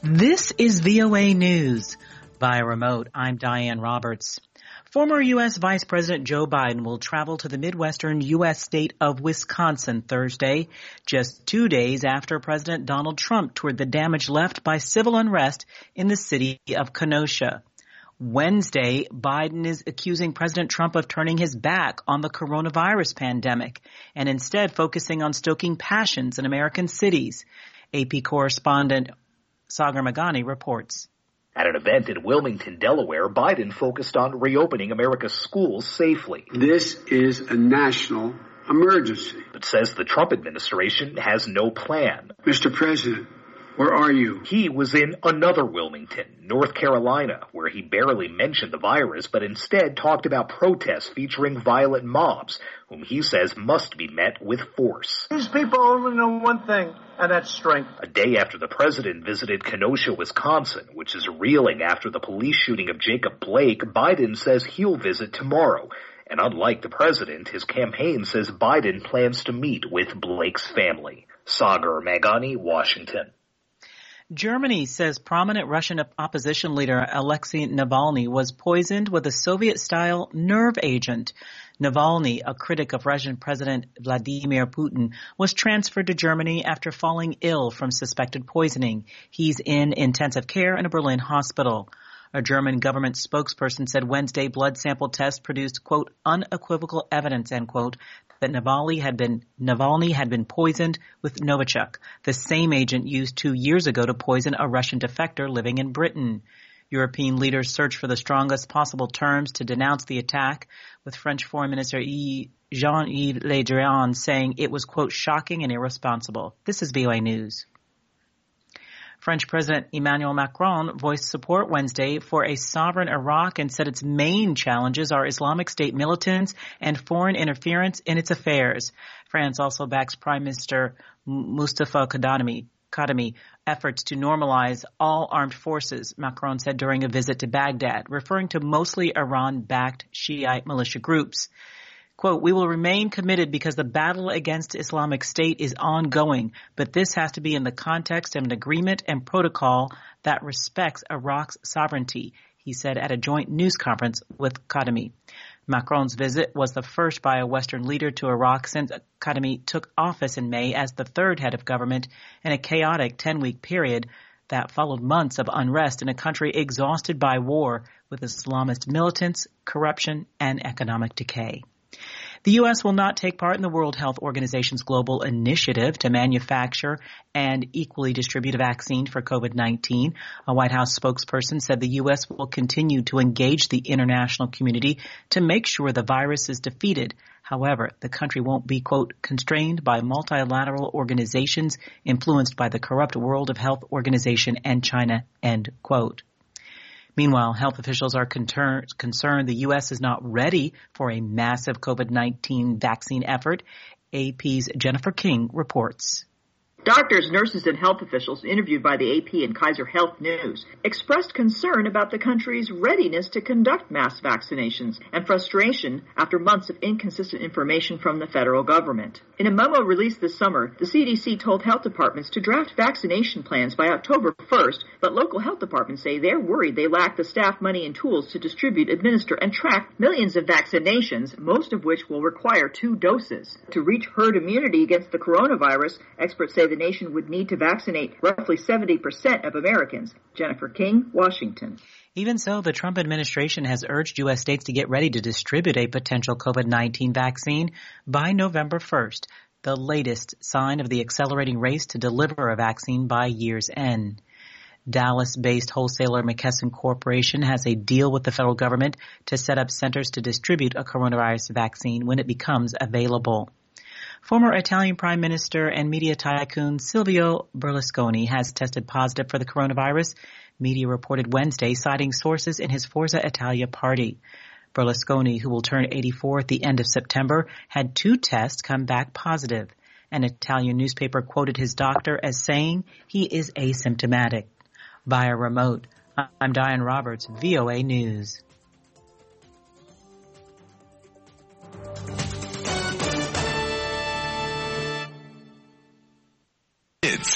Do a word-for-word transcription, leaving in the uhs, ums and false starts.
This is V O A News. Via remote, I'm Diane Roberts. Former U S. Vice President Joe Biden will travel to the Midwestern U S state of Wisconsin Thursday, just two days after President Donald Trump toured the damage left by civil unrest in the city of Kenosha. Wednesday, Biden is accusing President Trump of turning his back on the coronavirus pandemic and instead focusing on stoking passions in American cities. A P correspondent Sagar Meghani reports. At an event in Wilmington, Delaware, Biden focused on reopening America's schools safely. This is a national emergency. But says the Trump administration has no plan. Mister President, where are you? He was in another Wilmington, North Carolina, where he barely mentioned the virus, but instead talked about protests featuring violent mobs, whom he says must be met with force. These people only know one thing, and that's strength. A day after the president visited Kenosha, Wisconsin, which is reeling after the police shooting of Jacob Blake, Biden says he'll visit tomorrow. And unlike the president, his campaign says Biden plans to meet with Blake's family. Sagar Meghani, Washington. Germany says prominent Russian opposition leader Alexei Navalny was poisoned with a Soviet-style nerve agent. Navalny, a critic of Russian President Vladimir Putin, was transferred to Germany after falling ill from suspected poisoning. He's in intensive care in a Berlin hospital. A German government spokesperson said Wednesday blood sample tests produced, quote, unequivocal evidence, end quote, that Navalny had been Navalny had been poisoned with Novichok, the same agent used two years ago to poison a Russian defector living in Britain. European leaders search for the strongest possible terms to denounce the attack, with French Foreign Minister Jean-Yves Le Drian saying it was, quote, shocking and irresponsible. This is V O A News. French President Emmanuel Macron voiced support Wednesday for a sovereign Iraq and said its main challenges are Islamic State militants and foreign interference in its affairs. France also backs Prime Minister Mustafa Kadhimi, Kadhimi efforts to normalize all armed forces, Macron said during a visit to Baghdad, referring to mostly Iran-backed Shiite militia groups. Quote, we will remain committed because the battle against Islamic State is ongoing, but this has to be in the context of an agreement and protocol that respects Iraq's sovereignty, he said at a joint news conference with Kadhimi. Macron's visit was the first by a Western leader to Iraq since Kadhimi took office in May as the third head of government in a chaotic ten-week period that followed months of unrest in a country exhausted by war with Islamist militants, corruption, and economic decay. The U S will not take part in the World Health Organization's global initiative to manufacture and equally distribute a vaccine for COVID nineteen. A White House spokesperson said the U S will continue to engage the international community to make sure the virus is defeated. However, the country won't be, quote, constrained by multilateral organizations influenced by the corrupt World Health Organization and China, end quote. Meanwhile, health officials are concerned the U S is not ready for a massive COVID nineteen vaccine effort. A P's Jennifer King reports. Doctors, nurses, and health officials interviewed by the A P and Kaiser Health News expressed concern about the country's readiness to conduct mass vaccinations and frustration after months of inconsistent information from the federal government. In a memo released this summer, the C D C told health departments to draft vaccination plans by October first, but local health departments say they're worried they lack the staff, money, and tools to distribute, administer, and track millions of vaccinations, most of which will require two doses. To reach herd immunity against the coronavirus, experts say the nation would need to vaccinate roughly seventy percent of Americans. Jennifer King, Washington. Even so, the Trump administration has urged U S states to get ready to distribute a potential COVID nineteen vaccine by November first, the latest sign of the accelerating race to deliver a vaccine by year's end. Dallas-based wholesaler McKesson Corporation has a deal with the federal government to set up centers to distribute a coronavirus vaccine when it becomes available. Former Italian Prime Minister and media tycoon Silvio Berlusconi has tested positive for the coronavirus, media reported Wednesday, citing sources in his Forza Italia party. Berlusconi, who will turn eighty-four at the end of September, had two tests come back positive. An Italian newspaper quoted his doctor as saying he is asymptomatic. Via remote, I'm Diane Roberts, V O A News.